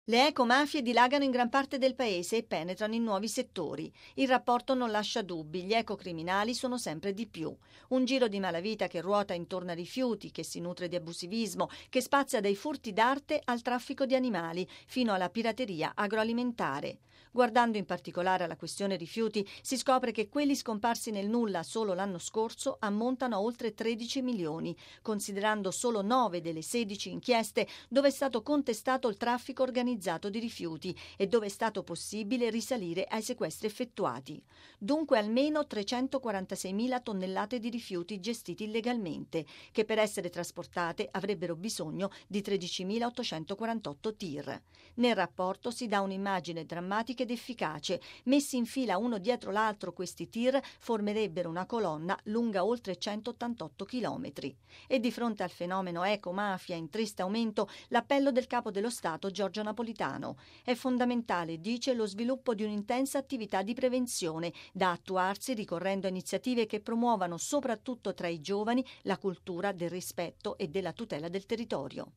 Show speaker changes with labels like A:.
A: Le ecomafie dilagano in gran parte del paese e penetrano in nuovi settori. Il rapporto non lascia dubbi, gli ecocriminali sono sempre di più. Un giro di malavita che ruota intorno a rifiuti, che si nutre di abusivismo, che spazia dai furti d'arte al traffico di animali, fino alla pirateria agroalimentare. Guardando in particolare alla questione rifiuti, si scopre che quelli scomparsi nel nulla solo l'anno scorso ammontano a oltre 13 milioni, considerando solo 9 delle 16 inchieste dove è stato contestato il traffico organizzato di rifiuti e dove è stato possibile risalire ai sequestri effettuati. Dunque almeno 346.000 tonnellate di rifiuti gestiti illegalmente, che per essere trasportate avrebbero bisogno di 13.848 tir. Nel rapporto si dà un'immagine drammatica ed efficace. Messi in fila uno dietro l'altro, questi tir formerebbero una colonna lunga oltre 188 chilometri. E di fronte al fenomeno ecomafia in triste aumento, l'appello del capo dello Stato Giorgio Napolitano: è fondamentale, dice, lo sviluppo di un'intensa attività di prevenzione da attuarsi ricorrendo a iniziative che promuovano soprattutto tra i giovani la cultura del rispetto e della tutela del territorio.